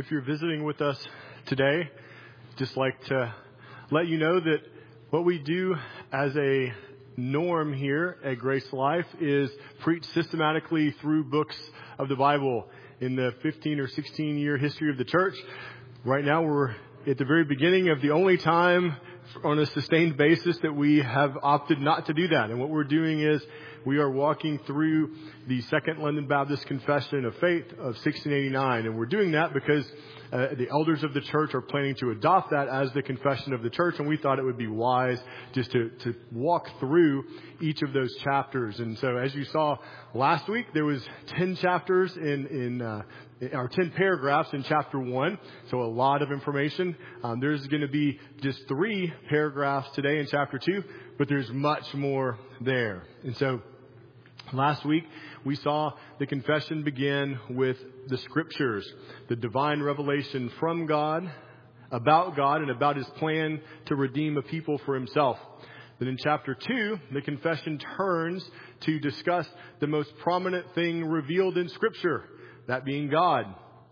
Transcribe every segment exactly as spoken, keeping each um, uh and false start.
if you're visiting with us today, just like to let you know that what we do as a norm here at Grace Life is preach systematically through books of the Bible in the fifteen or sixteen year history of the church. Right now we're at the very beginning of the only time on a sustained basis that we have opted not to do that. And what we're doing is we are walking through the Second London Baptist Confession of Faith of sixteen eighty-nine. And we're doing that because uh, the elders of the church are planning to adopt that as the confession of the church. And we thought it would be wise just to, to walk through each of those chapters. And so as you saw last week, there was ten chapters in, in, uh, or ten paragraphs in chapter one. So a lot of information. Um, there's going to be just three paragraphs today in chapter two, but there's much more there. And so last week, we saw the confession begin with the scriptures, the divine revelation from God, about God, and about His plan to redeem a people for Himself. Then in chapter two, the confession turns to discuss the most prominent thing revealed in Scripture, that being God.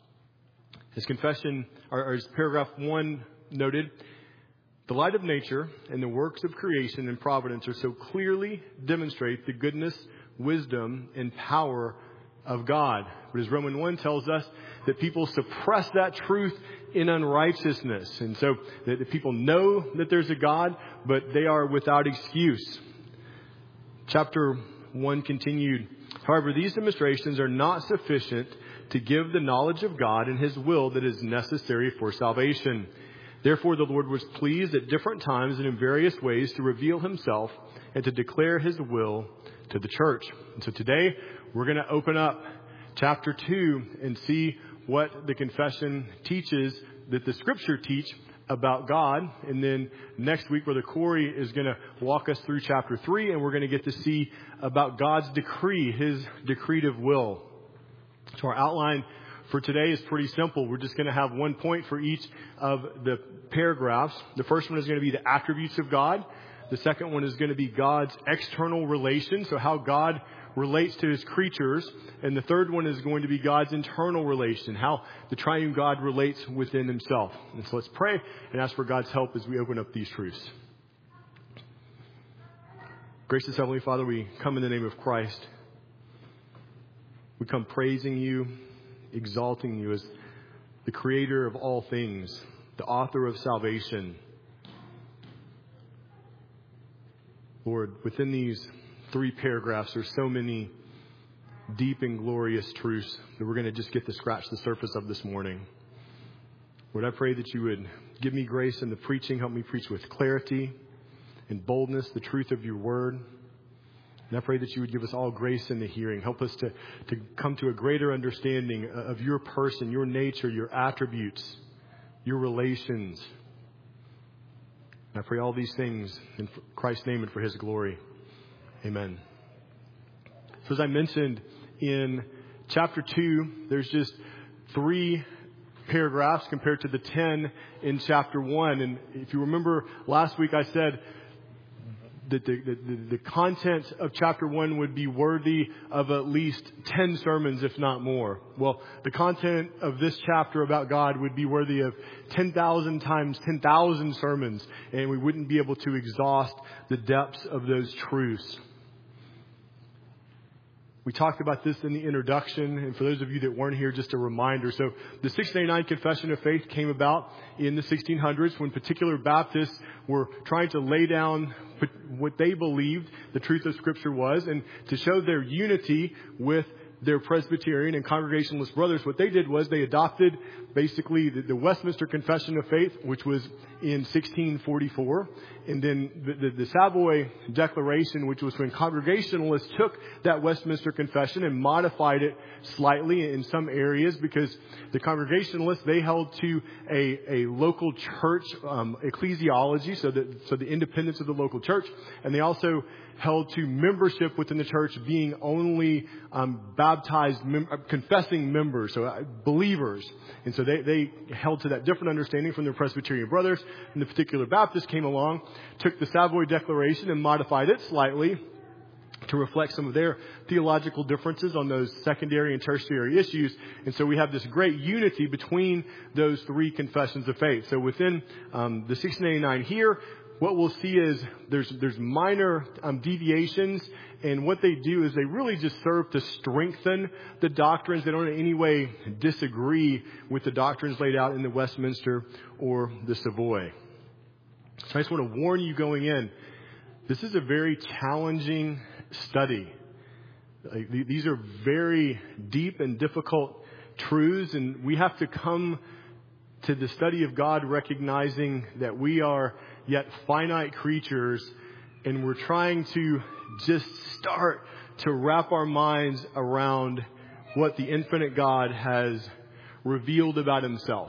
His confession, or as paragraph one noted, the light of nature and the works of creation and providence are so clearly demonstrate the goodness, wisdom, and power of God. But as Romans one tells us, that people suppress that truth in unrighteousness. And so that the people know that there's a God, but they are without excuse. Chapter one continued, however, these demonstrations are not sufficient to give the knowledge of God and His will that is necessary for salvation. Therefore, the Lord was pleased at different times and in various ways to reveal Himself and to declare His will to the church. And so today, we're going to open up chapter two and see what the confession teaches that the Scripture teach about God. And then next week, Brother Corey is going to walk us through chapter three, and we're going to get to see about God's decree, His decretive will. So our outline for today is pretty simple. We're just going to have one point for each of the paragraphs. The first one is going to be the attributes of God. The second one is going to be God's external relation, so how God relates to His creatures. And the third one is going to be God's internal relation, how the triune God relates within Himself. And so let's pray and ask for God's help as we open up these truths. Gracious Heavenly Father, we come in the name of Christ. We come praising You, exalting You as the Creator of all things, the author of salvation. Lord, within these three paragraphs, there's so many deep and glorious truths that we're going to just get to scratch the surface of this morning. Lord, I pray that You would give me grace in the preaching, help me preach with clarity and boldness, the truth of Your word. And I pray that You would give us all grace in the hearing. Help us to, to come to a greater understanding of Your person, Your nature, Your attributes, Your relations. And I pray all these things in Christ's name and for His glory. Amen. So as I mentioned in chapter two, there's just three paragraphs compared to the ten in chapter one. And if you remember last week, I said that the, the, the content of chapter one would be worthy of at least ten sermons, if not more. Well, the content of this chapter about God would be worthy of ten thousand times ten thousand sermons, and we wouldn't be able to exhaust the depths of those truths. We talked about this in the introduction, and for those of you that weren't here, just a reminder. So the sixteen eighty-nine Confession of Faith came about in the sixteen hundreds when particular Baptists were trying to lay down what they believed the truth of Scripture was, and to show their unity with their Presbyterian and Congregationalist brothers, what they did was they adopted basically the, the Westminster Confession of Faith, which was in sixteen forty-four, and then the, the, the Savoy Declaration, which was when Congregationalists took that Westminster Confession and modified it slightly in some areas, because the Congregationalists, they held to a, a local church um, ecclesiology, so that so the independence of the local church, and they also held to membership within the church being only um, baptized, mem- confessing members, so uh, believers. And so they, they held to that different understanding from their Presbyterian brothers. And the particular Baptists came along, took the Savoy Declaration and modified it slightly to reflect some of their theological differences on those secondary and tertiary issues. And so we have this great unity between those three confessions of faith. So within um, the sixteen eighty-nine here, what we'll see is there's there's minor um, deviations, and what they do is they really just serve to strengthen the doctrines. They don't in any way disagree with the doctrines laid out in the Westminster or the Savoy. So I just want to warn you going in, this is a very challenging study. Like, these are very deep and difficult truths, and we have to come to the study of God recognizing that we are yet finite creatures, and we're trying to just start to wrap our minds around what the infinite God has revealed about himself.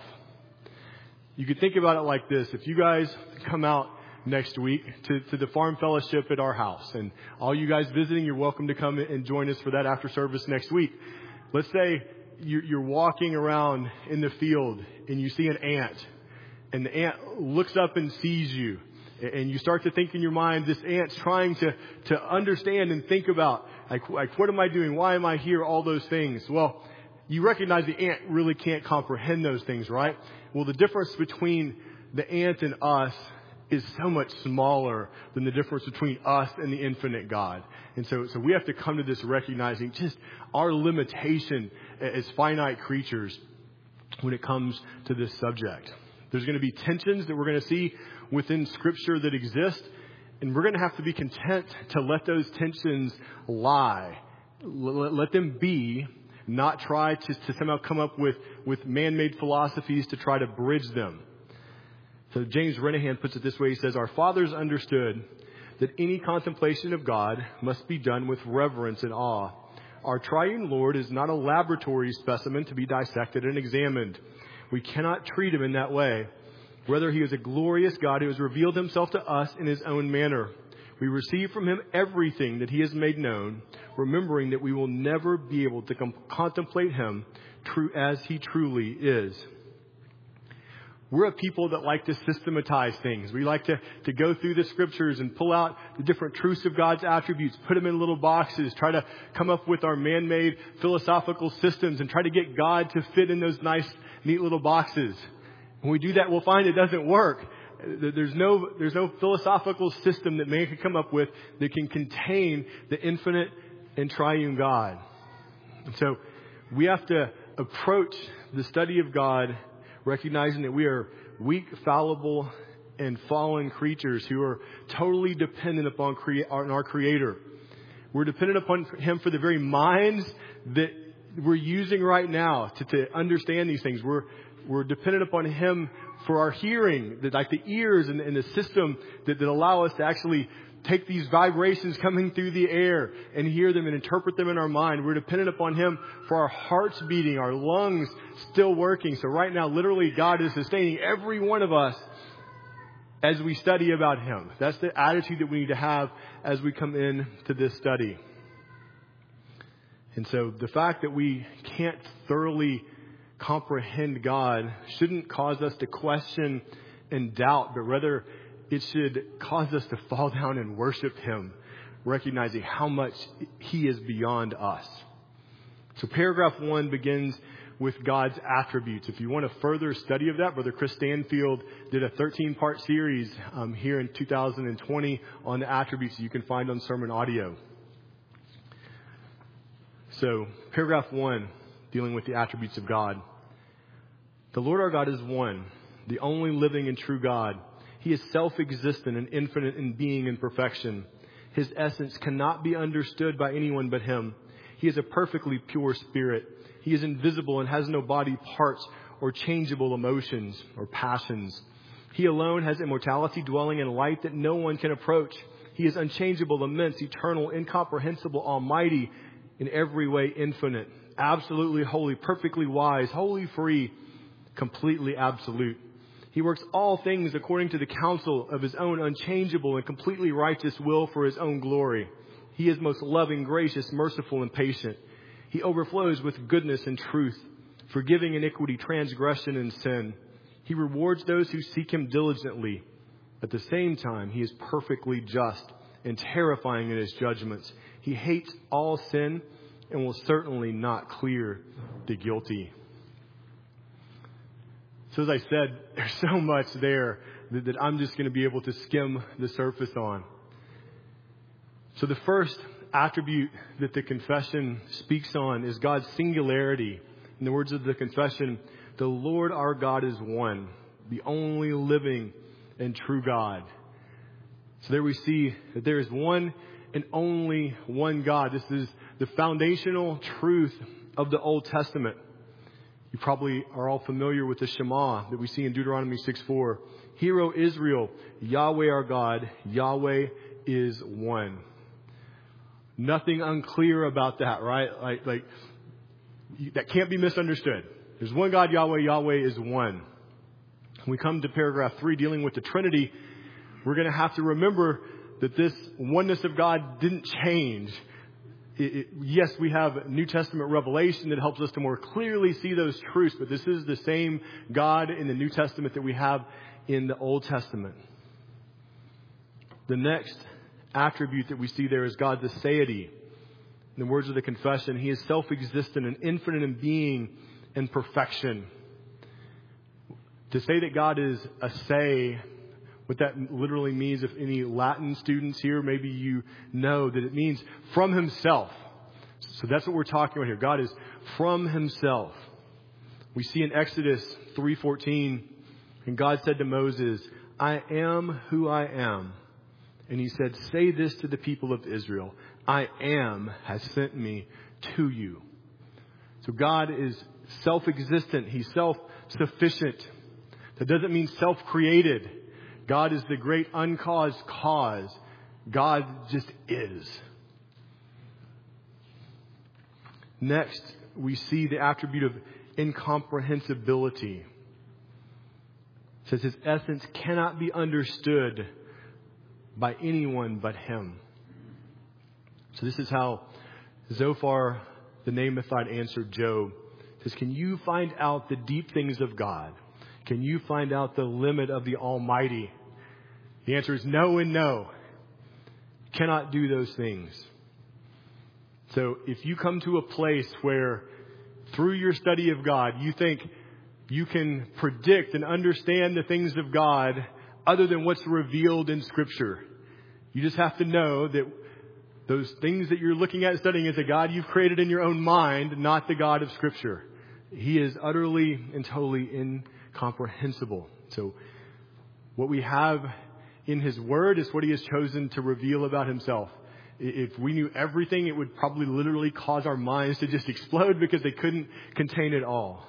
You could think about it like this. If you guys come out next week to, to the farm fellowship at our house, and all you guys visiting, you're welcome to come and join us for that after service next week. Let's say you're walking around in the field and you see an ant, and the ant looks up and sees you, and you start to think in your mind, this ant's trying to, to understand and think about, like, like, what am I doing? Why am I here? All those things. Well, you recognize the ant really can't comprehend those things, right? Well, the difference between the ant and us is so much smaller than the difference between us and the infinite God. And so, so we have to come to this recognizing just our limitation as finite creatures when it comes to this subject. There's going to be tensions that we're going to see within Scripture that exist, and we're going to have to be content to let those tensions lie. Let, let them be, not try to, to somehow come up with, with man-made philosophies to try to bridge them. So James Renihan puts it this way. He says, our fathers understood that any contemplation of God must be done with reverence and awe. Our triune Lord is not a laboratory specimen to be dissected and examined. We cannot treat him in that way. Rather, he is a glorious God who has revealed himself to us in his own manner. We receive from him everything that he has made known, remembering that we will never be able to com- contemplate him true as he truly is. We're a people that like to systematize things. We like to, to go through the Scriptures and pull out the different truths of God's attributes, put them in little boxes, try to come up with our man-made philosophical systems and try to get God to fit in those nice, neat little boxes. When we do that, we'll find it doesn't work. There's no, there's no philosophical system that man can come up with that can contain the infinite and triune God. And so we have to approach the study of God recognizing that we are weak, fallible, and fallen creatures who are totally dependent upon crea- on our Creator. We're dependent upon him for the very minds that we're using right now to, to understand these things. We're We're dependent upon him for our hearing, that like the ears and, and the system that, that allow us to actually take these vibrations coming through the air and hear them and interpret them in our mind. We're dependent upon him for our hearts beating, our lungs still working. So right now, literally, God is sustaining every one of us as we study about him. That's the attitude that we need to have as we come in to this study. And so the fact that we can't thoroughly comprehend God shouldn't cause us to question and doubt, but rather it should cause us to fall down and worship him, recognizing how much he is beyond us. So paragraph one begins with God's attributes. If you want a further study of that, Brother Chris Stanfield did a thirteen-part series um, here in two thousand twenty on the attributes you can find on sermon audio. So paragraph one, dealing with the attributes of God. The Lord our God is one, the only living and true God. He is self-existent and infinite in being and perfection. His essence cannot be understood by anyone but him. He is a perfectly pure spirit. He is invisible and has no body parts or changeable emotions or passions. He alone has immortality, dwelling in light that no one can approach. He is unchangeable, immense, eternal, incomprehensible, almighty, in every way infinite, absolutely holy, perfectly wise, wholly free, completely absolute. He works all things according to the counsel of his own unchangeable and completely righteous will for his own glory. He is most loving, gracious, merciful, and patient. He overflows with goodness and truth, forgiving iniquity, transgression, and sin. He rewards those who seek him diligently. At the same time, he is perfectly just and terrifying in his judgments. He hates all sin and will certainly not clear the guilty. So as I said, there's so much there that, that I'm just going to be able to skim the surface on. So the first attribute that the confession speaks on is God's singularity. In the words of the confession, the Lord our God is one, the only living and true God. So there we see that there is one and only one God. This is the foundational truth of the Old Testament. You probably are all familiar with the Shema that we see in Deuteronomy six four. Hear, O Israel, Yahweh our God, Yahweh is one. Nothing unclear about that, right? Like, like that can't be misunderstood. There's one God, Yahweh, Yahweh is one. When we come to paragraph three, dealing with the Trinity, we're going to have to remember that this oneness of God didn't change. It, it, yes, we have New Testament revelation that helps us to more clearly see those truths, but this is the same God in the New Testament that we have in the Old Testament. The next attribute that we see there is God's aseity. In the words of the confession, He is self-existent and infinite in being and perfection. To say that God is ase, what that literally means, if any Latin students here, maybe you know that it means from Himself. So that's what we're talking about here. God is from Himself. We see in Exodus three fourteen, and God said to Moses, I am who I am. And He said, say this to the people of Israel, I am has sent me to you. So God is self-existent. He's self-sufficient. That doesn't mean self-created. God is the great uncaused cause. God just is. Next, we see the attribute of incomprehensibility. It says His essence cannot be understood by anyone but Him. So this is how Zophar the Naamathite answered Job. He says, can you find out the deep things of God? Can you find out the limit of the Almighty? The answer is no and no. You cannot do those things. So if you come to a place where through your study of God, you think you can predict and understand the things of God other than what's revealed in Scripture, you just have to know that those things that you're looking at and studying is a God you've created in your own mind, not the God of Scripture. He is utterly and totally incomprehensible. So what we have in His Word is what He has chosen to reveal about Himself. If we knew everything, it would probably literally cause our minds to just explode because they couldn't contain it all.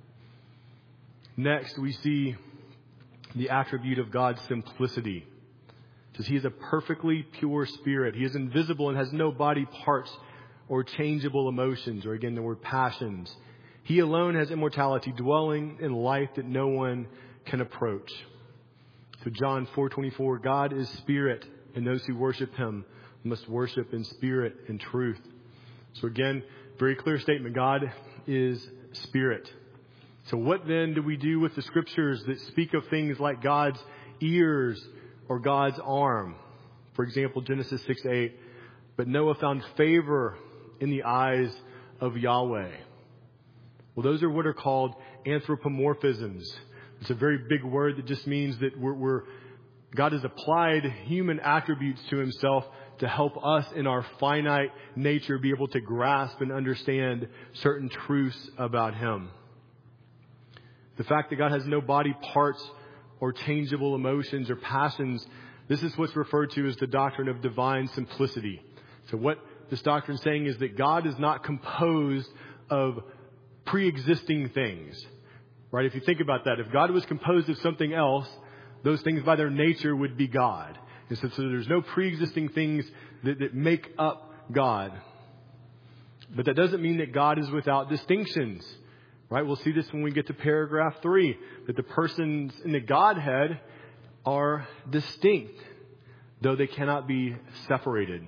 Next, we see the attribute of God's simplicity. It says He is a perfectly pure spirit. He is invisible and has no body parts or changeable emotions, or again, the word passions. He alone has immortality, dwelling in life that no one can approach. So John four twenty-four, God is spirit, and those who worship Him must worship in spirit and truth. So again, very clear statement. God is spirit. So what then do we do with the Scriptures that speak of things like God's ears or God's arm? For example, Genesis six eight, but Noah found favor in the eyes of Yahweh. Well, those are what are called anthropomorphisms. It's a very big word that just means that we're, we're God has applied human attributes to Himself to help us in our finite nature be able to grasp and understand certain truths about Him. The fact that God has no body parts or changeable emotions or passions, this is what's referred to as the doctrine of divine simplicity. So what this doctrine is saying is that God is not composed of pre-existing things. Right? If you think about that, if God was composed of something else, those things by their nature would be God. And so, so there's no pre-existing things that, that make up God. But that doesn't mean that God is without distinctions. Right? We'll see this when we get to paragraph three, that the persons in the Godhead are distinct, though they cannot be separated.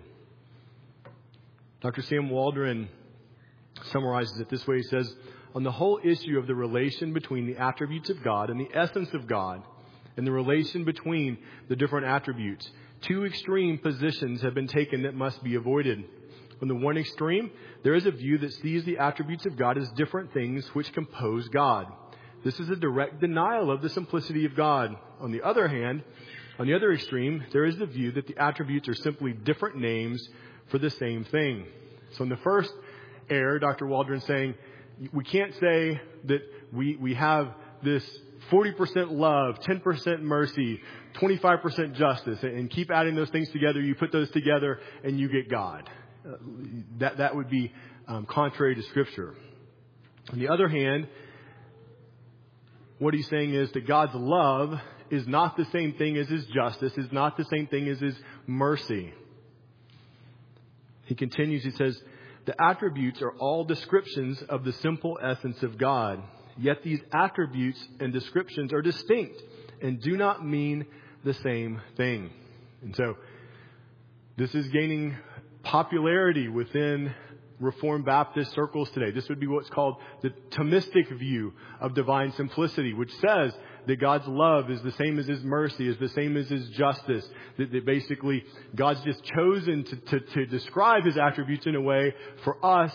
Doctor Sam Waldron summarizes it this way. He says, on the whole issue of the relation between the attributes of God and the essence of God, and the relation between the different attributes, two extreme positions have been taken that must be avoided. On the one extreme, there is a view that sees the attributes of God as different things which compose God. This is a direct denial of the simplicity of God. On the other hand, on the other extreme, there is the view that the attributes are simply different names for the same thing. So in the first error, Doctor Waldron's saying, we can't say that we, we have this forty percent love, ten percent mercy, twenty-five percent justice, and keep adding those things together. You put those together and you get God. Uh, that, that would be um, contrary to Scripture. On the other hand, what he's saying is that God's love is not the same thing as His justice, is not the same thing as His mercy. He continues, he says, the attributes are all descriptions of the simple essence of God. Yet these attributes and descriptions are distinct and do not mean the same thing. And so this is gaining popularity within Reformed Baptist circles today. This would be what's called the Thomistic view of divine simplicity, which says that God's love is the same as His mercy, is the same as His justice. That, that basically God's just chosen to, to, to describe His attributes in a way for us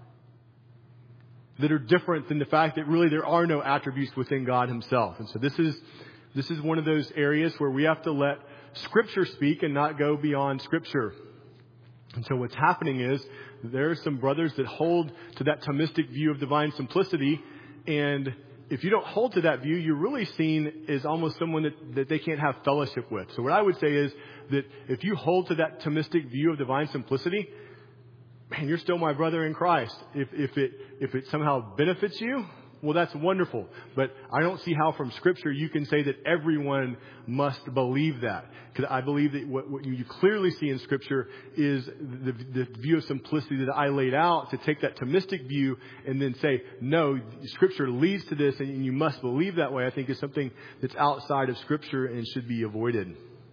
that are different than the fact that really there are no attributes within God Himself. And so this is this is one of those areas where we have to let Scripture speak and not go beyond Scripture. And so what's happening is there are some brothers that hold to that Thomistic view of divine simplicity, and if you don't hold to that view, you're really seen as almost someone that, that they can't have fellowship with. So what I would say is that if you hold to that Thomistic view of divine simplicity, man, you're still my brother in Christ. If, if it if it somehow benefits you, well, that's wonderful. But I don't see how from Scripture you can say that everyone must believe that. Because I believe that what, what you clearly see in Scripture is the, the view of simplicity that I laid out, to take that Thomistic view and then say, no, Scripture leads to this and you must believe that way, I think is something that's outside of Scripture and should be avoided.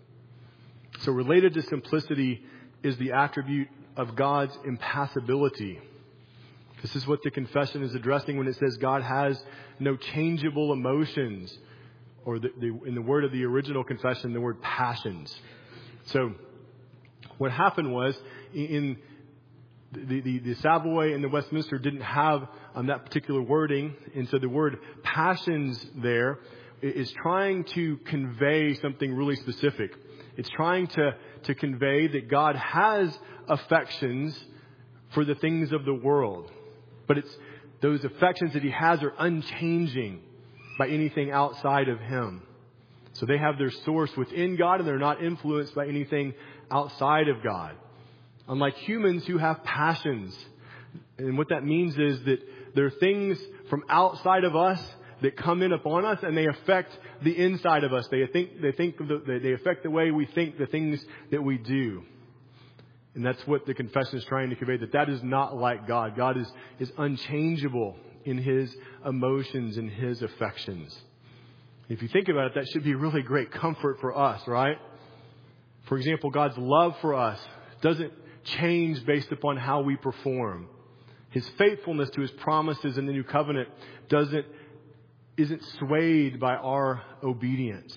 So related to simplicity is the attribute of God's impassibility. This is what the confession is addressing when it says God has no changeable emotions, or the, the, in the word of the original confession, the word passions. So what happened was in the, the, the Savoy and the Westminster didn't have um, that particular wording. And so the word passions there is trying to convey something really specific. It's trying to, to convey that God has affections for the things of the world. But it's those affections that He has are unchanging by anything outside of Him. So they have their source within God and they're not influenced by anything outside of God. Unlike humans who have passions. And what that means is that there are things from outside of us that come in upon us and they affect the inside of us. They think, they think, the, they affect the way we think, the things that we do. And that's what the confession is trying to convey, that that is not like God. God is, is unchangeable in His emotions and His affections. If you think about it, that should be really great comfort for us, right? For example, God's love for us doesn't change based upon how we perform. His faithfulness to His promises in the new covenant doesn't, isn't swayed by our obedience.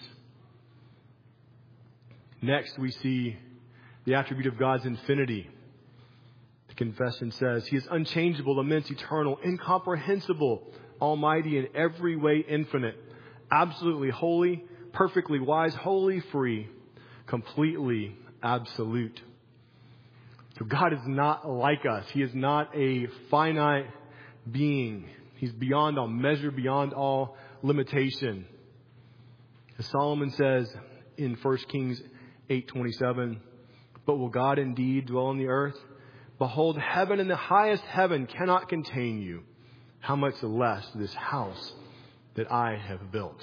Next, we see the attribute of God's infinity. The confession says He is unchangeable, immense, eternal, incomprehensible, almighty, in every way infinite, absolutely holy, perfectly wise, wholly free, completely absolute. So God is not like us. He is not a finite being. He's beyond all measure, beyond all limitation. As Solomon says in First Kings eight twenty-seven, but will God indeed dwell on the earth? Behold, heaven and the highest heaven cannot contain you. How much less this house that I have built.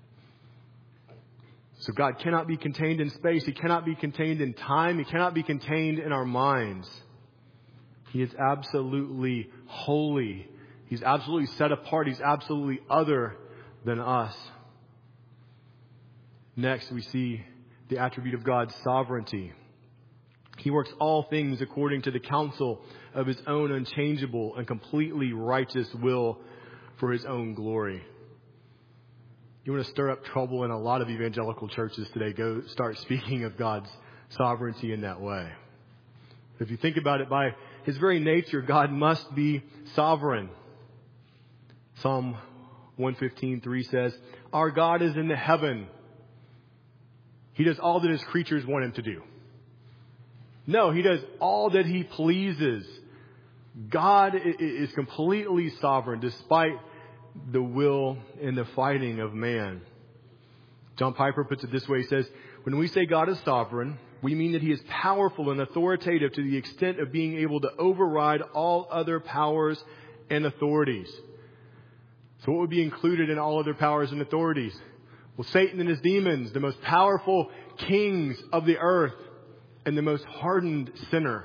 So God cannot be contained in space. He cannot be contained in time. He cannot be contained in our minds. He is absolutely holy. He's absolutely set apart. He's absolutely other than us. Next, we see the attribute of God's sovereignty. He works all things according to the counsel of His own unchangeable and completely righteous will for His own glory. You want to stir up trouble in a lot of evangelical churches today, go start speaking of God's sovereignty in that way. If you think about it, by his very nature, God must be sovereign. Psalm one fifteen, three says, our God is in the heaven. He does all that his creatures want him to do. No, he does all that he pleases. God is completely sovereign despite the will and the fighting of man. John Piper puts it this way. He says, when we say God is sovereign, we mean that he is powerful and authoritative to the extent of being able to override all other powers and authorities. So what would be included in all other powers and authorities? Well, Satan and his demons, the most powerful kings of the earth and the most hardened sinner.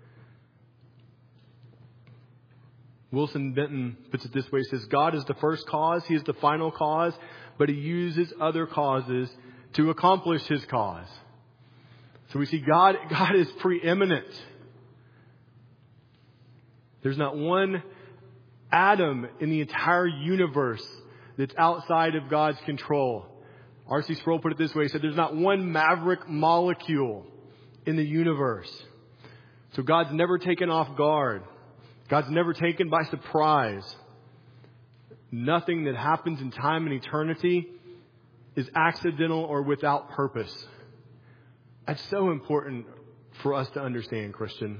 Wilson Benton puts it this way. He says, God is the first cause. He is the final cause, but he uses other causes to accomplish his cause. So we see God, God is preeminent. There's not one atom in the entire universe that's outside of God's control. R C Sproul put it this way. He said, there's not one maverick molecule in the universe. So God's never taken off guard. God's never taken by surprise. Nothing that happens in time and eternity is accidental or without purpose. That's so important for us to understand, Christian.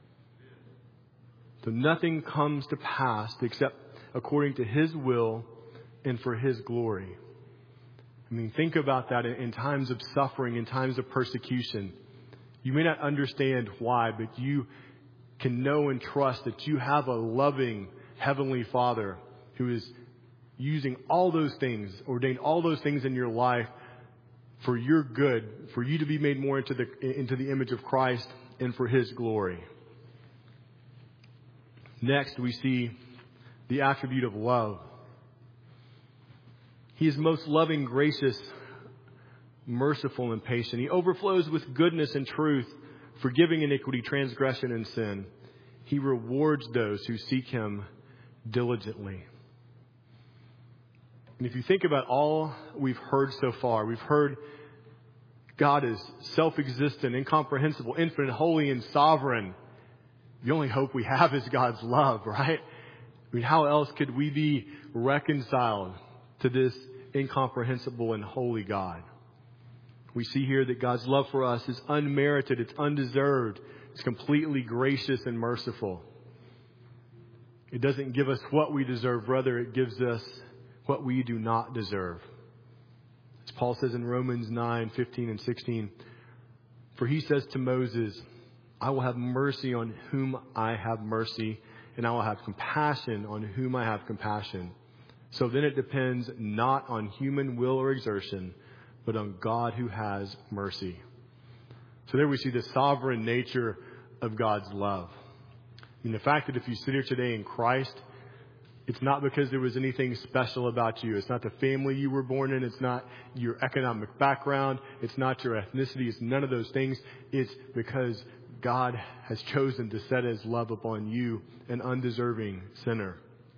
So nothing comes to pass except according to his will and for his glory. I mean, think about that in times of suffering, in times of persecution. You may not understand why, but you can know and trust that you have a loving Heavenly Father who is using all those things, ordained all those things in your life for your good, for you to be made more into the into the image of Christ and for his glory. Next, we see the attribute of love. He is most loving, gracious, merciful, and patient. He overflows with goodness and truth, forgiving iniquity, transgression, and sin. He rewards those who seek him diligently. And if you think about all we've heard so far, we've heard God is self-existent, incomprehensible, infinite, holy, and sovereign. The only hope we have is God's love, right? I mean, how else could we be reconciled to this incomprehensible and holy God? We see here that God's love for us is unmerited, it's undeserved, it's completely gracious and merciful. It doesn't give us what we deserve, rather it gives us what we do not deserve. As Paul says in Romans nine, fifteen and sixteen, for he says to Moses, I will have mercy on whom I have mercy, and I will have compassion on whom I have compassion. So then it depends not on human will or exertion, but on God who has mercy. So there we see the sovereign nature of God's love. I mean, the fact that if you sit here today in Christ, it's not because there was anything special about you. It's not the family you were born in. It's not your economic background. It's not your ethnicity. It's none of those things. It's because God has chosen to set his love upon you, an undeserving sinner.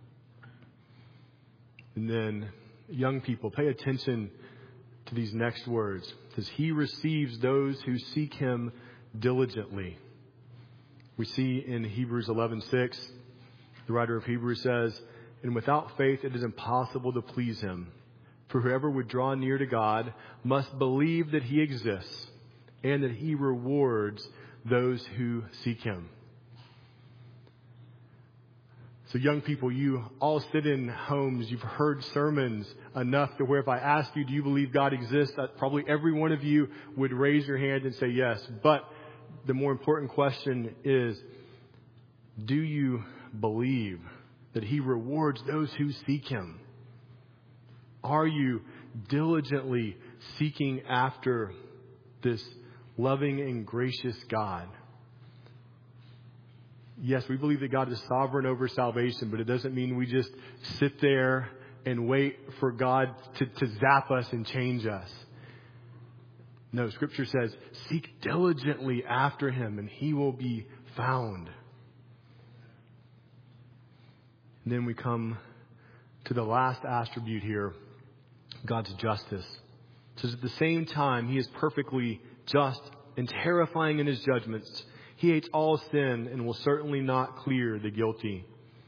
And then, young people, pay attention to these next words. It says, he receives those who seek him diligently. We see in Hebrews eleven six, the writer of Hebrews says, and without faith it is impossible to please him. For whoever would draw near to God must believe that he exists and that he rewards those who seek him. So young people, you all sit in homes. You've heard sermons enough to where if I ask you, do you believe God exists? That probably every one of you would raise your hand and say yes. But the more important question is, do you believe that he rewards those who seek him? Are you diligently seeking after this loving and gracious God? Yes, we believe that God is sovereign over salvation, but it doesn't mean we just sit there and wait for God to, to zap us and change us. No, Scripture says, seek diligently after him and he will be found. And then we come to the last attribute here, God's justice. It says at the same time, he is perfectly just and terrifying in his judgments. He hates all sin and will certainly not clear the guilty.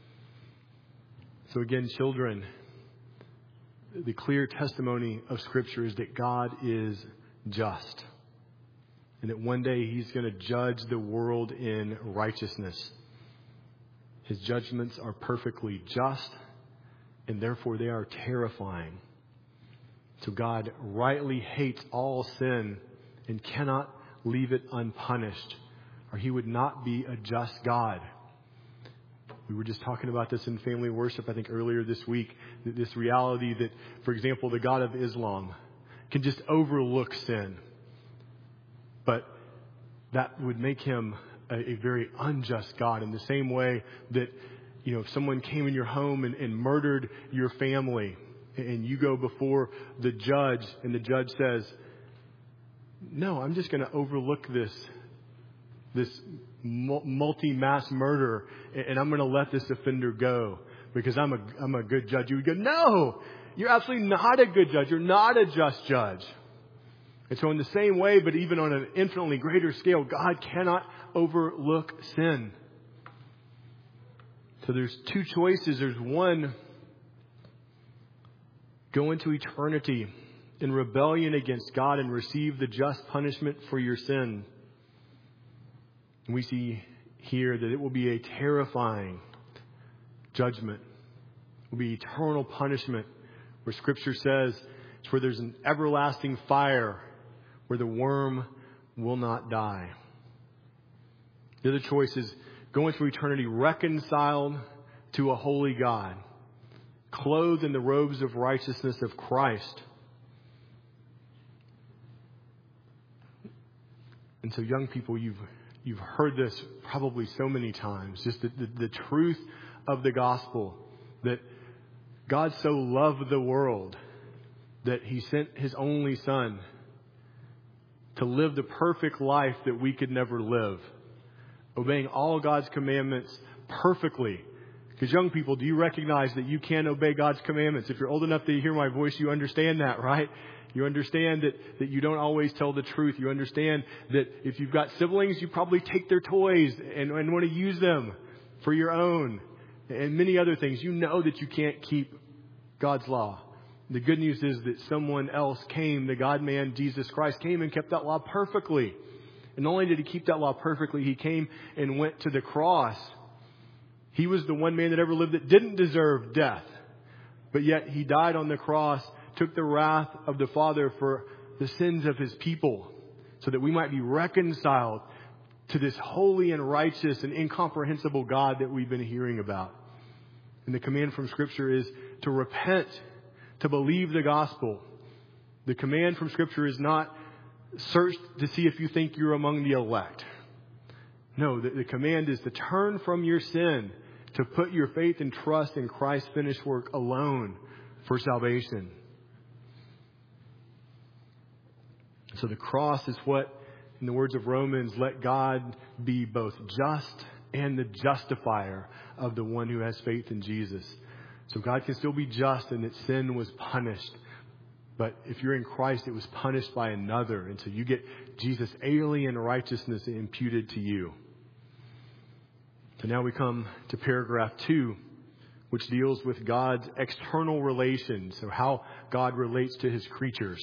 So again, children, the clear testimony of Scripture is that God is just. And that one day He's going to judge the world in righteousness. His judgments are perfectly just, and therefore they are terrifying. So God rightly hates all sin and cannot leave it unpunished, or He would not be a just God. We were just talking about this in family worship, I think, earlier this week. This reality that, for example, the God of Islam can just overlook sin. But that would make Him a, a very unjust God, in the same way that, you know, if someone came in your home and, and murdered your family, and you go before the judge, and the judge says, no, I'm just going to overlook this, this multi-mass murder, and I'm going to let this offender go because I'm a, I'm a good judge. You would go, no, you're absolutely not a good judge. You're not a just judge. And so in the same way, but even on an infinitely greater scale, God cannot overlook sin. So there's two choices. There's one, go into eternity in rebellion against God and receive the just punishment for your sin. And we see here that it will be a terrifying judgment. It will be eternal punishment, where Scripture says it's where there's an everlasting fire, where the worm will not die. The other choice is go into eternity reconciled to a holy God, clothed in the robes of righteousness of Christ. And so, young people, you've you've heard this probably so many times, just the, the, the truth of the gospel, that God so loved the world that He sent His only Son to live the perfect life that we could never live, obeying all God's commandments perfectly. Because young people, do you recognize that you can obey God's commandments? If you're old enough to hear my voice, you understand that, right? You understand that, that you don't always tell the truth. You understand that if you've got siblings, you probably take their toys and, and want to use them for your own, and many other things. You know that you can't keep God's law. The good news is that someone else came, the God-man, Jesus Christ, came and kept that law perfectly. And not only did He keep that law perfectly, He came and went to the cross. He was the one man that ever lived that didn't deserve death. But yet He died on the cross, took the wrath of the Father for the sins of His people, so that we might be reconciled to this holy and righteous and incomprehensible God that we've been hearing about. And the command from Scripture is to repent, to believe the gospel. The command from Scripture is not search to see if you think you're among the elect. No, the, the command is to turn from your sin, to put your faith and trust in Christ's finished work alone for salvation. So the cross is what, in the words of Romans, let God be both just and the justifier of the one who has faith in Jesus. So God can still be just in that sin was punished. But if you're in Christ, it was punished by another. And so you get Jesus' alien righteousness imputed to you. So now we come to paragraph two, which deals with God's external relations. So how God relates to His creatures.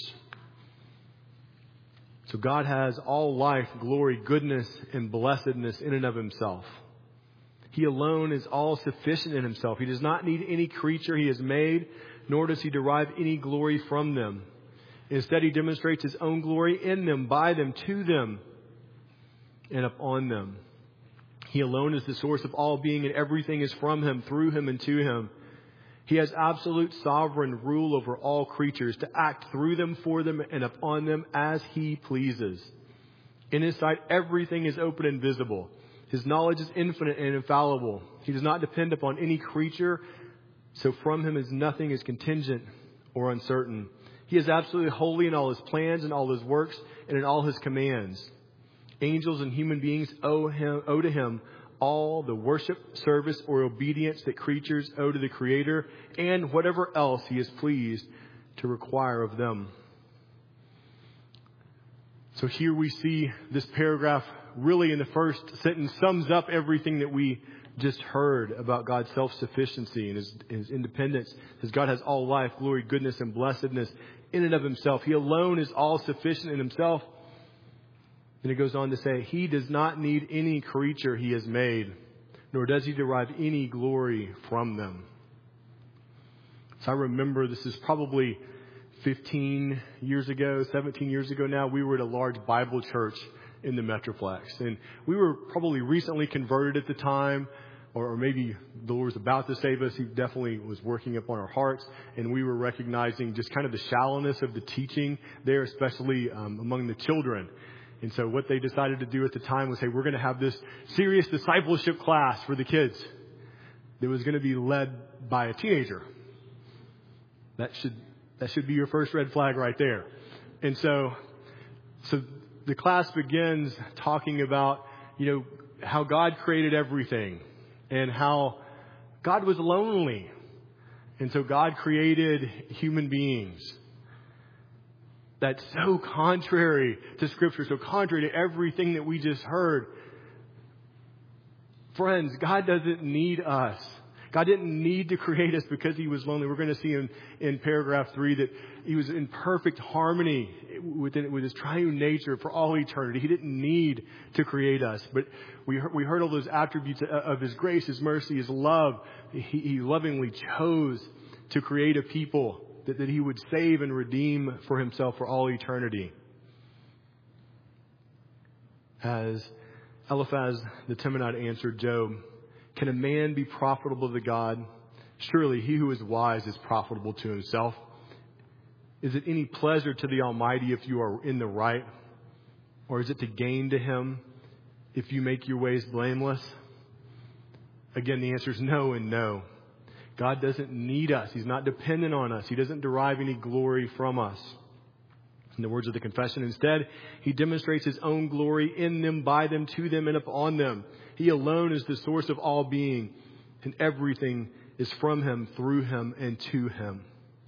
So God has all life, glory, goodness, and blessedness in and of Himself. He alone is all sufficient in Himself. He does not need any creature He has made, nor does He derive any glory from them. Instead, He demonstrates His own glory in them, by them, to them, and upon them. He alone is the source of all being, and everything is from Him, through Him, and to Him. He has absolute sovereign rule over all creatures, to act through them, for them, and upon them as He pleases. In His sight, everything is open and visible. His knowledge is infinite and infallible. He does not depend upon any creature, so from Him is nothing is contingent or uncertain. He is absolutely holy in all His plans and all His works and in all His commands. Angels and human beings owe him, owe to Him all the worship, service, or obedience that creatures owe to the Creator, and whatever else He is pleased to require of them. So here we see this paragraph really in the first sentence sums up everything that we just heard about God's self-sufficiency and his, his independence. As God has all life, glory, goodness, and blessedness in and of himself. He alone is all sufficient in himself. And it goes on to say, he does not need any creature he has made, nor does he derive any glory from them. So I remember this is probably fifteen years ago, seventeen years ago now. We were at a large Bible church in the Metroplex. And we were probably recently converted at the time, or, or maybe the Lord was about to save us. He definitely was working upon our hearts. And we were recognizing just kind of the shallowness of the teaching there, especially um, among the children. And so what they decided to do at the time was, hey, we're going to have this serious discipleship class for the kids that was going to be led by a teenager. That should that should be your first red flag right there. And so, so the class begins talking about, you know, how God created everything and how God was lonely. And so God created human beings. That's so contrary to Scripture, so contrary to everything that we just heard. Friends, God doesn't need us. God didn't need to create us because he was lonely. We're going to see in, in paragraph three that he was in perfect harmony within, with his triune nature for all eternity. He didn't need to create us. But we heard, we heard all those attributes of his grace, his mercy, his love. He, he lovingly chose to create a people that, that he would save and redeem for himself for all eternity. As Eliphaz the Temanite answered Job, can a man be profitable to God? Surely he who is wise is profitable to himself. Is it any pleasure to the Almighty if you are in the right? Or is it to gain to him if you make your ways blameless? Again, the answer is no and no. God doesn't need us. He's not dependent on us. He doesn't derive any glory from us. In the words of the confession, instead, he demonstrates his own glory in them, by them, to them, and upon them. He alone is the source of all being, and everything is from him, through him, and to him.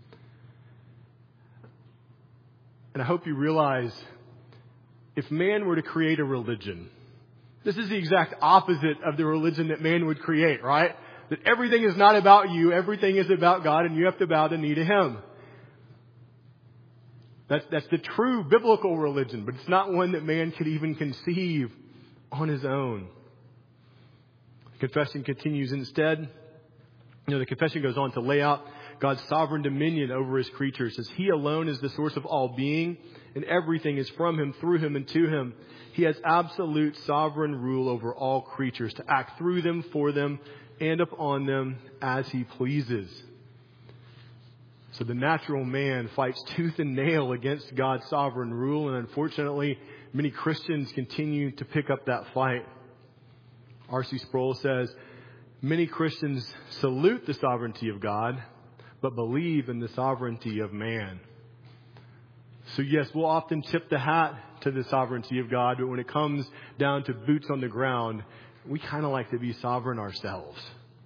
And I hope you realize, if man were to create a religion, this is the exact opposite of the religion that man would create, right? That everything is not about you, everything is about God, and you have to bow the knee to him. That's, that's the true biblical religion, but it's not one that man could even conceive on his own. The confession continues instead. You know, the confession goes on to lay out God's sovereign dominion over his creatures. As he alone is the source of all being, and everything is from him, through him, and to him. He has absolute sovereign rule over all creatures to act through them, for them, and upon them as he pleases. So the natural man fights tooth and nail against God's sovereign rule, and unfortunately, many Christians continue to pick up that fight. R C Sproul says, many Christians salute the sovereignty of God, but believe in the sovereignty of man. So yes, we'll often tip the hat to the sovereignty of God, but when it comes down to boots on the ground, we kind of like to be sovereign ourselves.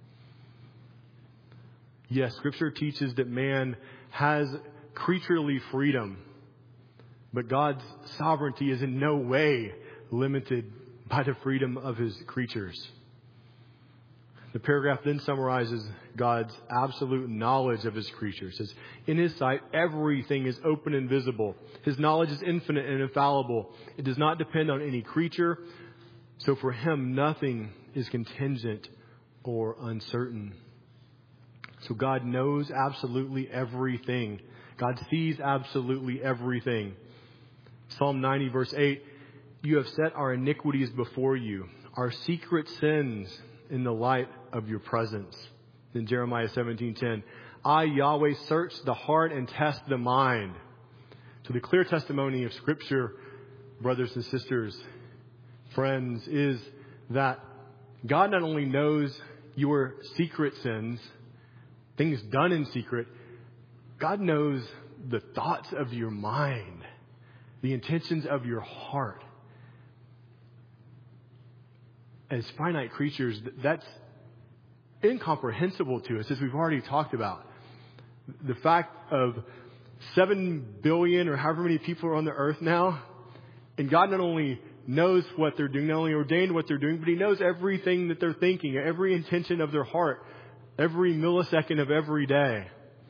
Yes, Scripture teaches that man has creaturely freedom, but God's sovereignty is in no way limited by the freedom of his creatures. The paragraph then summarizes God's absolute knowledge of his creatures. It says, in his sight, everything is open and visible. His knowledge is infinite and infallible. It does not depend on any creature. So for him, nothing is contingent or uncertain. So God knows absolutely everything. God sees absolutely everything. Psalm ninety verse eight, you have set our iniquities before you, our secret sins in the light of your presence. In Jeremiah seventeen ten, I, Yahweh, search the heart and test the mind. So the clear testimony of Scripture, brothers and sisters, friends, is that God not only knows your secret sins, things done in secret, God knows the thoughts of your mind, the intentions of your heart. As finite creatures, that's incomprehensible to us, as we've already talked about. The fact of seven billion or however many people are on the earth now, And God not only knows what they're doing, not only ordained what they're doing, but He knows everything that they're thinking, every intention of their heart, every millisecond of every day.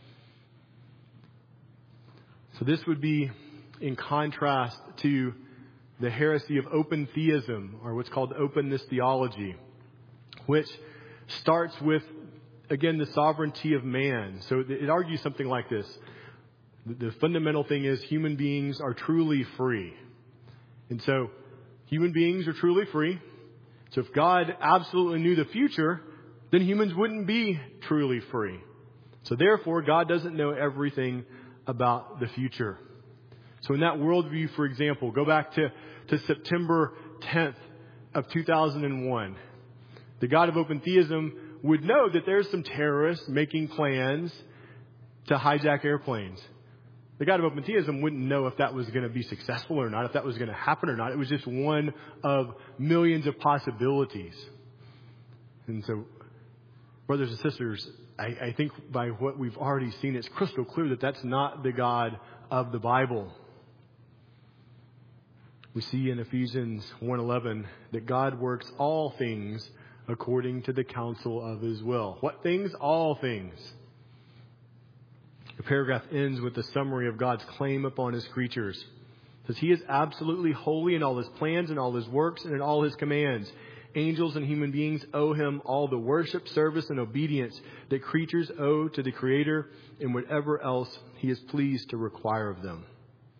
So this would be in contrast to the heresy of open theism, or what's called openness theology, which starts with, again, the sovereignty of man. So it argues something like this. The fundamental thing is human beings are truly free. And so human beings are truly free. So if God absolutely knew the future, then humans wouldn't be truly free. So therefore, God doesn't know everything about the future. So in that worldview, for example, go back to, to September tenth of two thousand one. The God of open theism would know that there's some terrorists making plans to hijack airplanes. The God of open theism wouldn't know if that was going to be successful or not, if that was going to happen or not. It was just one of millions of possibilities. And so, brothers and sisters, I, I think by what we've already seen, it's crystal clear that that's not the God of the Bible. We see in Ephesians one eleven that God works all things according to the counsel of His will. What things? All things. The paragraph ends with a summary of God's claim upon His creatures. It says, He is absolutely holy in all His plans and all His works and in all His commands. Angels and human beings owe Him all the worship, service, and obedience that creatures owe to the Creator and whatever else He is pleased to require of them.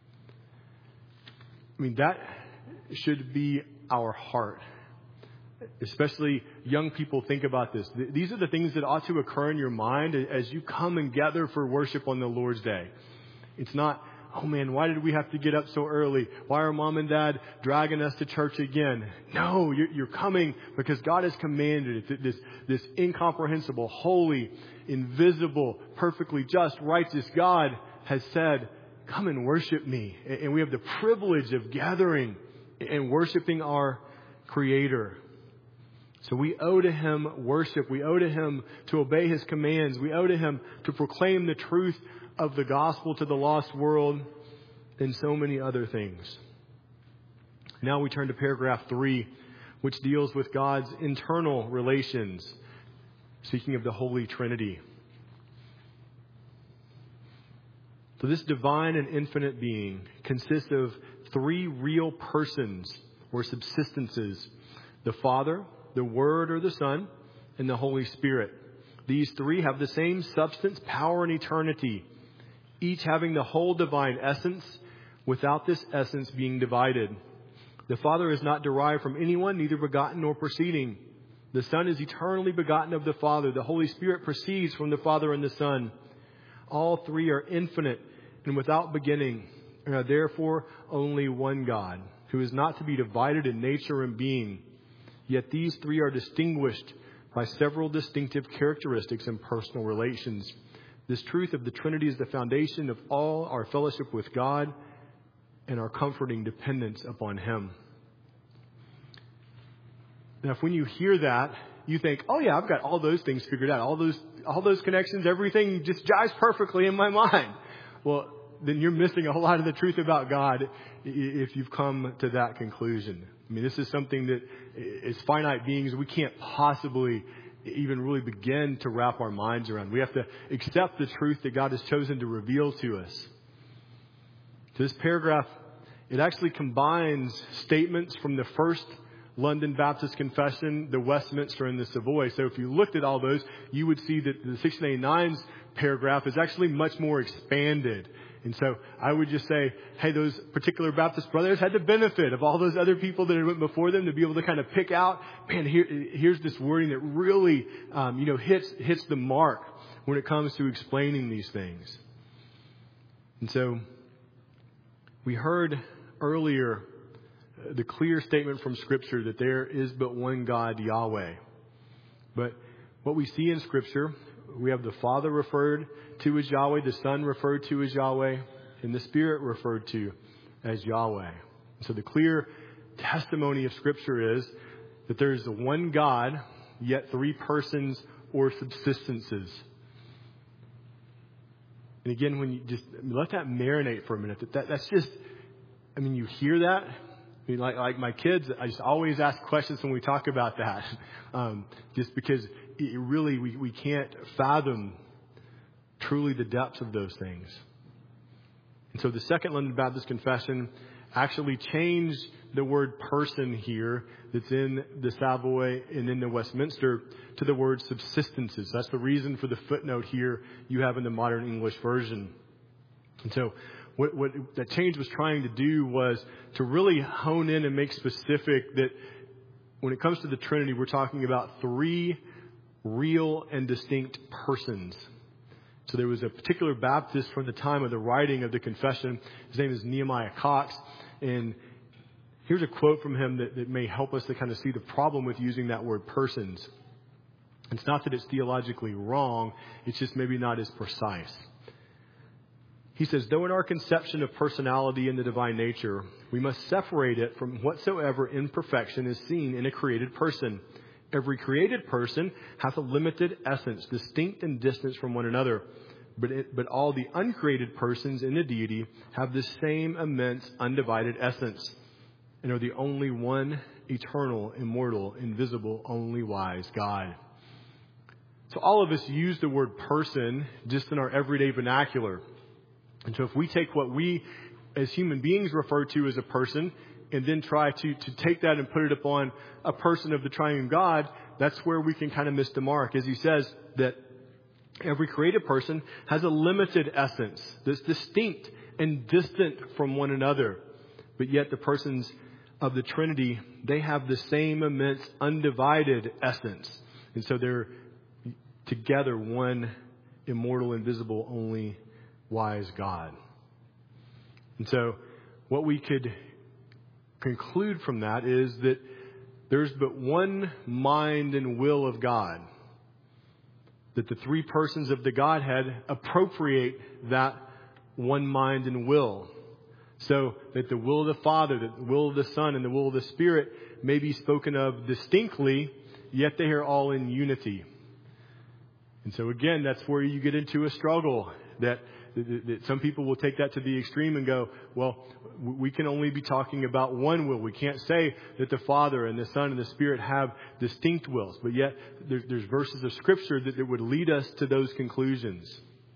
I mean, that should be our heart. Especially young people, think about this. These are the things that ought to occur in your mind as you come and gather for worship on the Lord's Day. It's not, oh man, why did we have to get up so early? Why are mom and dad dragging us to church again? No, you're, you're coming because God has commanded it. This, this incomprehensible, holy, invisible, perfectly just, righteous God has said, come and worship me. And we have the privilege of gathering and worshiping our Creator. So we owe to Him worship. We owe to Him to obey His commands. We owe to Him to proclaim the truth of the gospel to the lost world and so many other things. Now we turn to paragraph three, which deals with God's internal relations, speaking of the Holy Trinity. So this divine and infinite being consists of three real persons or subsistences: the Father, the Word or the Son, and the Holy Spirit. These three have the same substance, power, and eternity, each having the whole divine essence without this essence being divided. The Father is not derived from anyone, neither begotten nor proceeding. The Son is eternally begotten of the Father. The Holy Spirit proceeds from the Father and the Son. All three are infinite and without beginning, and are therefore only one God, who is not to be divided in nature and being. Yet these three are distinguished by several distinctive characteristics and personal relations. This truth of the Trinity is the foundation of all our fellowship with God and our comforting dependence upon Him. Now, if when you hear that, you think, oh yeah, I've got all those things figured out. All those, all those connections, everything just jives perfectly in my mind. Well, then you're missing a whole lot of the truth about God if you've come to that conclusion. I mean, this is something that, as finite beings, we can't possibly even really begin to wrap our minds around. We have to accept the truth that God has chosen to reveal to us. So this paragraph, it actually combines statements from the first London Baptist Confession, the Westminster, and the Savoy. So if you looked at all those, you would see that the sixteen eighty-nine's paragraph is actually much more expanded. And so I would just say, hey, those particular Baptist brothers had the benefit of all those other people that had went before them to be able to kind of pick out, man, here, here's this wording that really, um, you know, hits, hits the mark when it comes to explaining these things. And so we heard earlier the clear statement from Scripture that there is but one God, Yahweh. But what we see in Scripture, we have the Father referred to as Yahweh, the Son referred to as Yahweh, and the Spirit referred to as Yahweh. So the clear testimony of Scripture is that there is one God, yet three persons or subsistences. And again, when you just let that marinate for a minute, that, that that's just, I mean, you hear that, I mean, like, like my kids, I just always ask questions when we talk about that. Um, just because it really, we, we can't fathom truly the depths of those things. And so the Second London Baptist Confession actually changed the word person here that's in the Savoy and in the Westminster to the word subsistences. That's the reason for the footnote here you have in the modern English version. And so what, what that change was trying to do was to really hone in and make specific that when it comes to the Trinity, we're talking about three real and distinct persons. So there was a particular Baptist from the time of the writing of the confession. His name is Nehemiah Cox. And here's a quote from him that, that may help us to kind of see the problem with using that word persons. It's not that it's theologically wrong. It's just maybe not as precise. He says, though in our conception of personality in the divine nature, we must separate it from whatsoever imperfection is seen in a created person. Every created person hath a limited essence, distinct and distant from one another. But it, but all the uncreated persons in the deity have the same immense, undivided essence, and are the only one eternal, immortal, invisible, only wise God. So all of us use the word person just in our everyday vernacular. And so if we take what we as human beings refer to as a person and then try to, to take that and put it upon a person of the triune God, that's where we can kind of miss the mark. As he says that every created person has a limited essence that's distinct and distant from one another. But yet the persons of the Trinity, they have the same immense, undivided essence. And so they're together one immortal, invisible, only wise God. And so what we could conclude from that is that there's but one mind and will of God. That the three persons of the Godhead appropriate that one mind and will. So that the will of the Father, the will of the Son, and the will of the Spirit may be spoken of distinctly, yet they are all in unity. And so again, that's where you get into a struggle. That, that, that some people will take that to the extreme and go, well, we can only be talking about one will. We can't say that the Father and the Son and the Spirit have distinct wills. But yet there's, there's verses of Scripture that, that would lead us to those conclusions.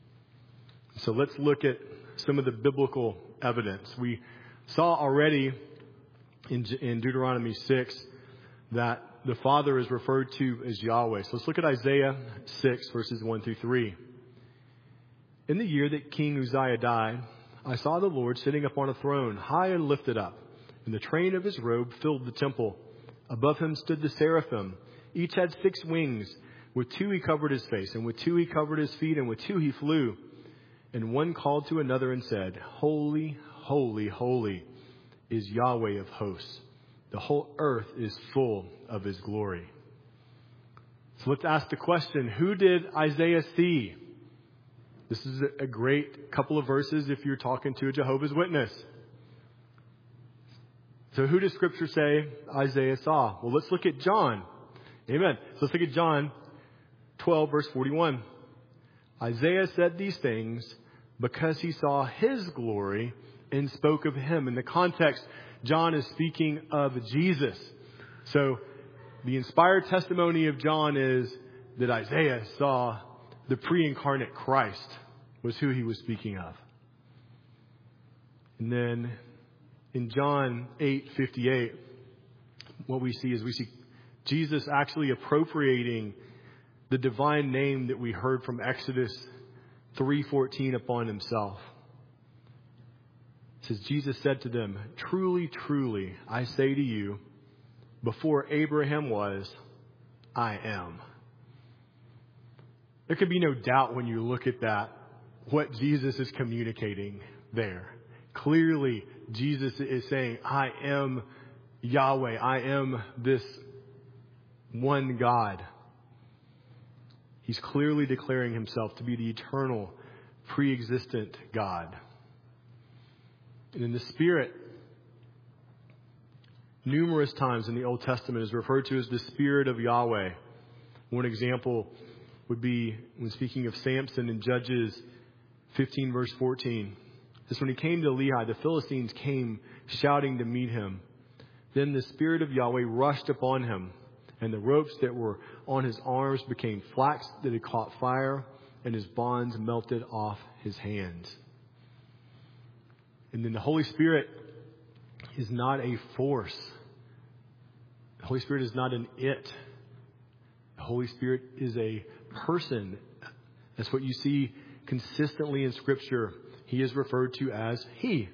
So let's look at some of the biblical evidence. We saw already in, in Deuteronomy six that the Father is referred to as Yahweh. So let's look at Isaiah six, verses one through three. In the year that King Uzziah died, I saw the Lord sitting upon a throne, high and lifted up, and the train of his robe filled the temple. Above him stood the seraphim. Each had six wings. With two he covered his face, and with two he covered his feet, and with two he flew. And one called to another and said, Holy, holy, holy is Yahweh of hosts. The whole earth is full of his glory. So let's ask the question, who did Isaiah see? This is a great couple of verses if you're talking to a Jehovah's Witness. So who does Scripture say Isaiah saw? Well, let's look at John. Amen. So let's look at John twelve, verse forty-one. Isaiah said these things because he saw his glory and spoke of him. In the context, John is speaking of Jesus. So the inspired testimony of John is that Isaiah saw the pre-incarnate Christ was who he was speaking of. And then in John eight fifty-eight, what we see is we see Jesus actually appropriating the divine name that we heard from Exodus three fourteen upon himself. It says, Jesus said to them, Truly, truly, I say to you, before Abraham was, I am. There could be no doubt when you look at that, what Jesus is communicating there. Clearly, Jesus is saying, I am Yahweh. I am this one God. He's clearly declaring himself to be the eternal, pre-existent God. And in the Spirit, numerous times in the Old Testament is referred to as the Spirit of Yahweh. One example would be when speaking of Samson in Judges fifteen, verse fourteen. It says, when he came to Lehi, the Philistines came shouting to meet him. Then the Spirit of Yahweh rushed upon him, and the ropes that were on his arms became flax that had caught fire, and his bonds melted off his hands. And then the Holy Spirit is not a force. The Holy Spirit is not an it. The Holy Spirit is a person. That's what you see consistently in Scripture. He is referred to as He.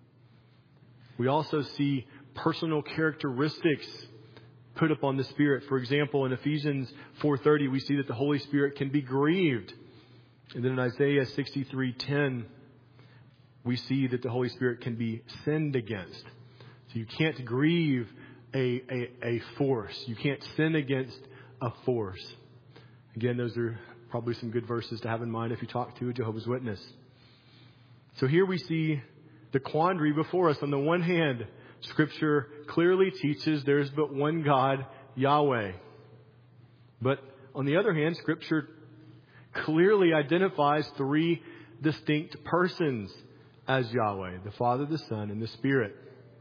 We also see personal characteristics put upon the Spirit. For example, in Ephesians four thirty, we see that the Holy Spirit can be grieved. And then in Isaiah sixty-three ten, we see that the Holy Spirit can be sinned against. So you can't grieve a, a, a force. You can't sin against a force. Again, those are probably some good verses to have in mind if you talk to a Jehovah's Witness. So here we see the quandary before us. On the one hand, Scripture clearly teaches there's but one God, Yahweh. But on the other hand, Scripture clearly identifies three distinct persons as Yahweh, the Father, the Son, and the Spirit.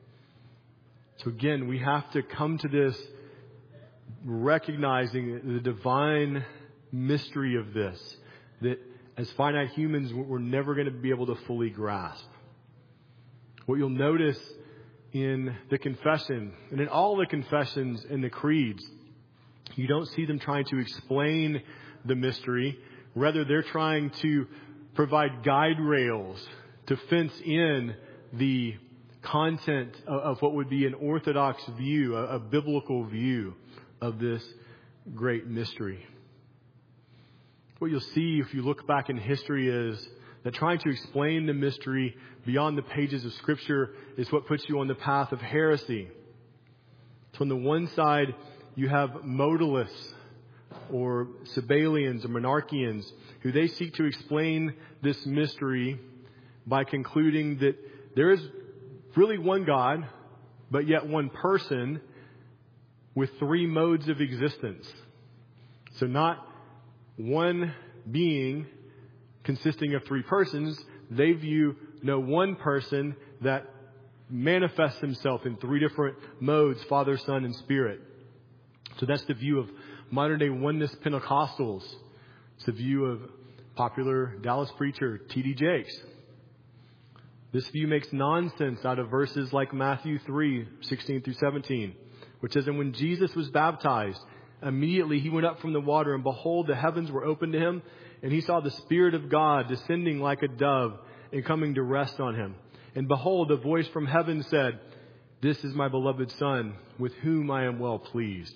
So again, we have to come to this recognizing the divine mystery of this, that as finite humans, we're never going to be able to fully grasp. What you'll notice in the confession, and in all the confessions and the creeds, you don't see them trying to explain the mystery. Rather, they're trying to provide guide rails to fence in the content of, of what would be an orthodox view, a, a biblical view of this great mystery. What you'll see if you look back in history is that trying to explain the mystery beyond the pages of Scripture is what puts you on the path of heresy. So on the one side, you have modalists or Sabellians or Monarchians who they seek to explain this mystery by concluding that there is really one God, but yet one person with three modes of existence. So not one being consisting of three persons. They view no one person that manifests himself in three different modes, Father, Son, and Spirit. So that's the view of modern day oneness Pentecostals. It's the view of popular Dallas preacher T D Jakes. This view makes nonsense out of verses like Matthew three, sixteen through seventeen, which says, "And when Jesus was baptized, immediately he went up from the water, and behold, the heavens were opened to him, and he saw the Spirit of God descending like a dove and coming to rest on him. And behold, a voice from heaven said, 'This is my beloved Son, with whom I am well pleased.'"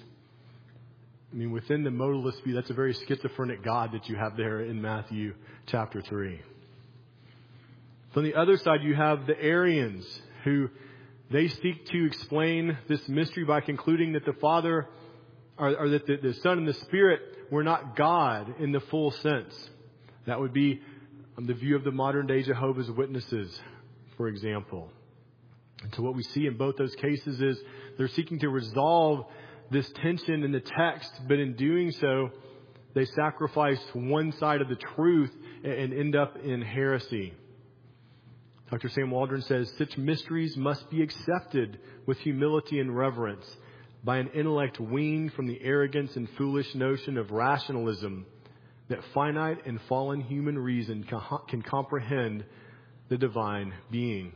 I mean, within the modalist view, that's a very schizophrenic God that you have there in Matthew chapter three. On the other side, you have the Arians, who they seek to explain this mystery by concluding that the Father, or, or that the, the Son and the Spirit were not God in the full sense. That would be um, the view of the modern day Jehovah's Witnesses, for example. And so what we see in both those cases is they're seeking to resolve this tension in the text, but in doing so, they sacrifice one side of the truth and end up in heresy. Doctor Sam Waldron says, "Such mysteries must be accepted with humility and reverence by an intellect weaned from the arrogance and foolish notion of rationalism that finite and fallen human reason can comprehend the divine being."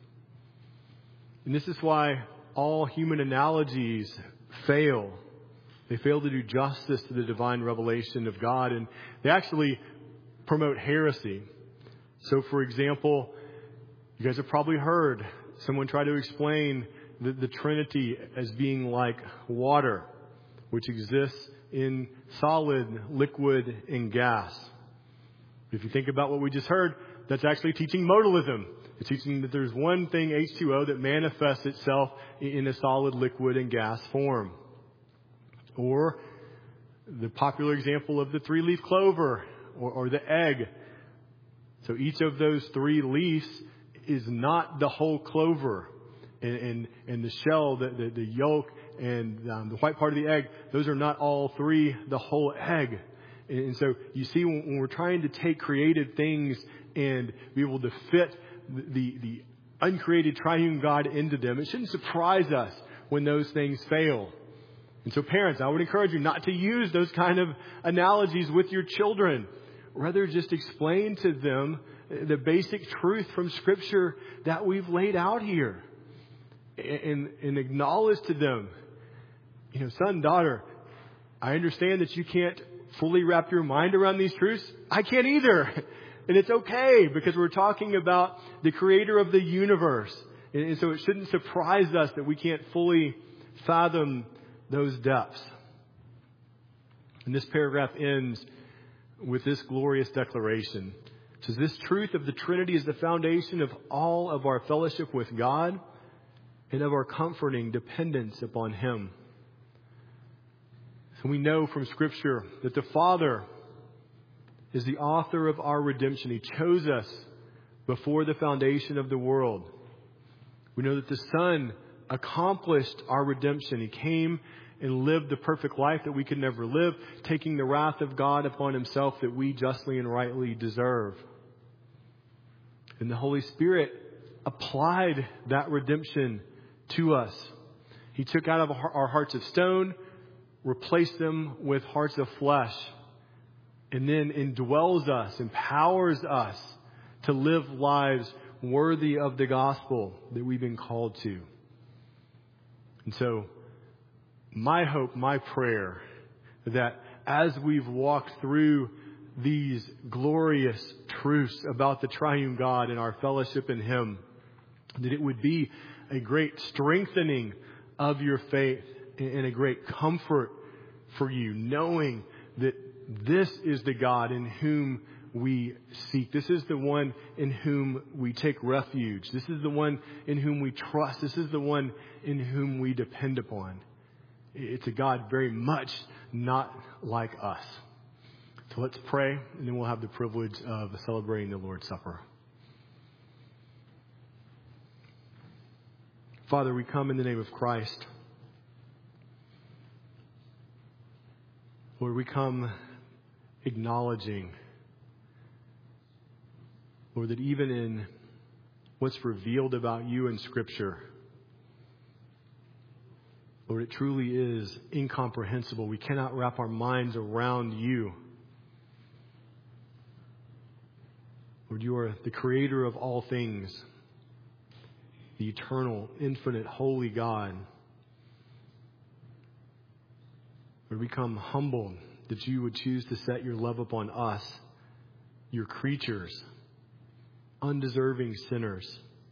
And this is why all human analogies fail. They fail to do justice to the divine revelation of God, and they actually promote heresy. So, for example, you guys have probably heard someone try to explain the, the Trinity as being like water, which exists in solid, liquid, and gas. If you think about what we just heard, that's actually teaching modalism. It's teaching that there's one thing, H two O, that manifests itself in a solid, liquid, and gas form. Or the popular example of the three-leaf clover or, or the egg. So each of those three leaves is not the whole clover. And, and, and the shell, the, the, the yolk, and um, the white part of the egg, those are not all three the whole egg. And, and so you see, when, when we're trying to take created things and be able to fit the, the, the uncreated triune God into them, it shouldn't surprise us when those things fail. And so parents, I would encourage you not to use those kind of analogies with your children. Rather, just explain to them the basic truth from Scripture that we've laid out here. And, and acknowledge to them, you know, son, daughter, I understand that you can't fully wrap your mind around these truths. I can't either. And it's okay, because we're talking about the creator of the universe. And so it shouldn't surprise us that we can't fully fathom those depths. And this paragraph ends with this glorious declaration. It says, this truth of the Trinity is the foundation of all of our fellowship with God and of our comforting dependence upon Him. So we know from Scripture that the Father is the author of our redemption. He chose us before the foundation of the world. We know that the Son accomplished our redemption. He came and lived the perfect life that we could never live, taking the wrath of God upon Himself that we justly and rightly deserve. And the Holy Spirit applied that redemption to us. He took out of our hearts of stone, replaced them with hearts of flesh, and then indwells us, empowers us to live lives worthy of the gospel that we've been called to. And so, my hope, my prayer, that as we've walked through these glorious truths about the triune God and our fellowship in Him, that it would be a great strengthening of your faith and a great comfort for you, knowing that this is the God in whom we seek. This is the one in whom we take refuge. This is the one in whom we trust. This is the one in whom we depend upon. It's a God very much not like us. So let's pray, and then we'll have the privilege of celebrating the Lord's Supper. Father, we come in the name of Christ. Lord, we come acknowledging, Lord, that even in what's revealed about you in Scripture, Lord, it truly is incomprehensible. We cannot wrap our minds around you. Lord, you are the creator of all things, the eternal, infinite, holy God. Lord, we come humbled that you would choose to set your love upon us, your creatures, undeserving sinners.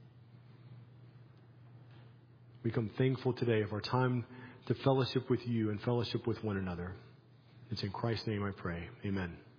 We come thankful today of our time to fellowship with you and fellowship with one another. It's in Christ's name I pray. Amen.